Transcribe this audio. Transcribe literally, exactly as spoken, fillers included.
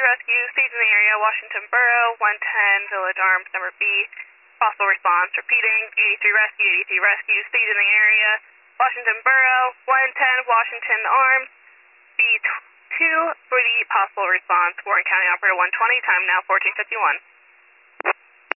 Rescue, stage in the area, Washington Borough, one ten, Village Arms, number B. Possible response, repeating, eighty-three Rescue, eighty-three Rescue, stage in the area, Washington Borough, one ten, Washington Arms, B two for the possible response, Warren County Operator one twenty, time now fourteen fifty-one.